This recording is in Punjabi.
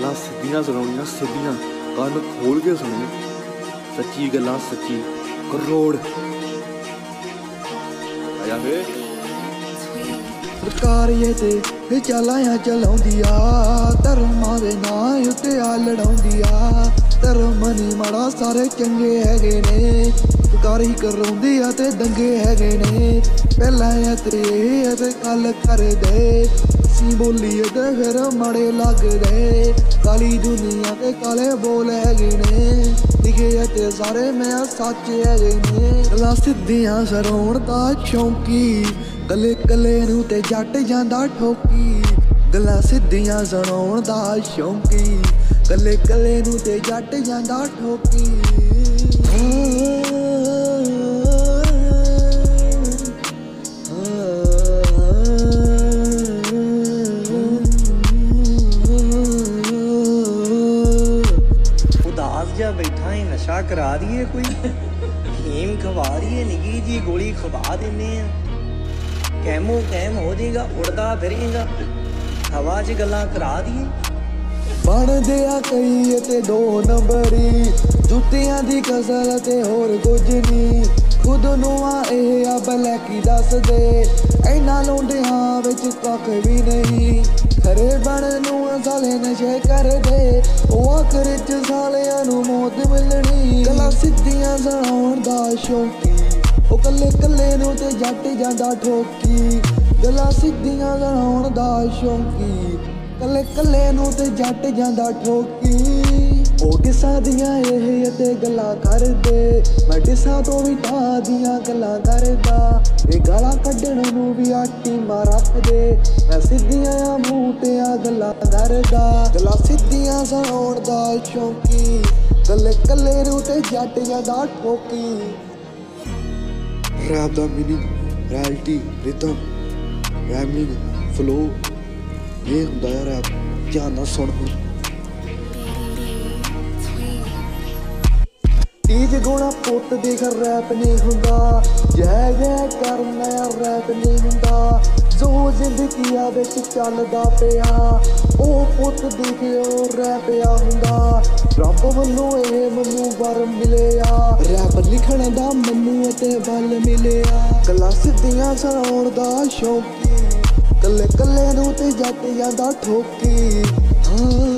गल्लां सिद्धियां सुनाउणियां सिद्धियां कन्न खोल के सुने सच्ची गल्लां सच्ची करोड़ आया वे सरकार ये ते चलाया चलाउंदी आ धर्मां दे नां उत्ते आ लड़ाउंदी आ धर्म नी माड़ा सारे चंगे हैगे ने सरकार ही कराउंदी आ ते दंगे हैगे ने पहला ऐ ते कल कर दे सी बोलीए ते फिर माड़े लगदे काली दुनिया ते काले बोल हैगे ने लिखे ते सारे मैं सच हैगे ने गल्लां सिद्धियां सराउण दा शौंकी कले कले नूं ते जट जांदा ठोकी गल्लां सिद्धियां सुनाउण दा शौंकी कले कले नूं ते जट जांदा ठोकी उदास जा बैठा है नशा करा दिए कोई हीम खवा दिए निकी जी गोली खवा देने कैमो कैम हो जाएगा उड़दा फिरेगा हवा च गल्लां करा दिए ਬਣਦੇ ਆ ਕਈ ਤੇ ਦੋ ਨੰਬਰੀ ਜੁੱਤਿਆਂ ਦੀ ਕਸਲ ਤੇ ਹੋਰ ਕੁਝ ਨਹੀਂ ਖੁਦ ਨੂੰ ਆ ਇਹ ਆ ਬਲੈਕੀ ਦੱਸਦੇ ਇਹਨਾਂ ਲੋਂਡਿਆਂ ਵਿੱਚ ਕੱਖ ਵੀ ਨਹੀਂ ਖਰੇ ਬਣ ਨੂੰ ਸਾਲੇ ਨਸ਼ੇ ਕਰਦੇ ਉਹ ਆਖਰ ਚ ਸਾਲਿਆਂ ਨੂੰ ਮੌਤ ਮਿਲਣੀ ਗੱਲਾਂ ਸਿੱਧੀਆਂ ਸੁਣਾਉਣ ਦਾ ਸ਼ੌਂਕੀ ਉਹ ਕੱਲੇ ਕੱਲੇ ਨੂੰ ਤੇ ਜੱਟ ਜਾਂਦਾ ਠੋਕੀ ਗੱਲਾਂ ਸਿੱਧੀਆਂ ਸੁਣਾਉਣ ਦਾ ਸ਼ੌਂਕੀ ਕੱਲੇ ਕੱਲੇ ਨੂੰ ਤੇ ਜੱਟ ਜਾਂਦਾ ਠੋਕੀ ਉਹ ਕਿਸਾਂ ਦੀਆਂ ਇਹ ਤੇ ਗੱਲਾਂ ਕਰਦੇ ਮੈਂ ਡਿਸਾਂ ਤੋਂ ਵੀ ਤਾਂ ਦੀਆਂ ਗੱਲਾਂ ਕਰਦਾ ਇਹ ਗਾਲਾਂ ਕੱਢਣ ਨੂੰ ਵੀ ਆਟੀ ਮਾਰ ਰੱਖਦੇ ਮੈਂ ਸਿੱਧੀਆਂ ਆ ਮੂੰਹ ਤੇ ਆ ਗੱਲਾਂ ਕਰਦਾ ਗੱਲਾਂ ਸਿੱਧੀਆਂ ਸੁਣਾਉਣ ਦਾ ਸ਼ੌਂਕੀ ਕੱਲੇ ਕੱਲੇ ਨੂੰ ਤੇ ਜੱਟ ਜਾਂਦਾ ਠੋਕੀ रैप दा meaning reality rhythm rhyming flow ये हुंदा है रैप ध्यान नाल सुन हुण ਤੀਜ ਗੋਣਾ ਪੁੱਤ ਦੇਖ ਰੈਪ ਨਹੀਂ ਹੁੰਦਾ ਜੈ ਜੈ ਕਰਨਾ ਰੈਪ ਨਹੀਂ ਹੁੰਦਾ ਜੋ ਜ਼ਿੰਦਗੀਆਂ ਵਿੱਚ ਚੱਲਦਾ ਪਿਆ ਉਹ ਪੁੱਤ ਦੇਖਿਓ ਰੈਪ ਆ ਹੁੰਦਾ ਰੱਬ ਵੱਲੋਂ ਇਹ ਮੈਨੂੰ ਵਰ ਮਿਲਿਆ ਰੈਪ ਲਿਖਣ ਦਾ ਮੈਨੂੰ ਤੇ ਬਲ ਮਿਲਿਆ ਗੱਲਾਂ ਸਿੱਧੀਆਂ ਸੁਣਾਉਣ ਦਾ ਸ਼ੌਂਕੀ ਕੱਲੇ ਕੱਲੇ ਨੂੰ ਤੇ ਜੱਟ ਜਾਂਦਾ ਠੋਕੀ ਹਾਂ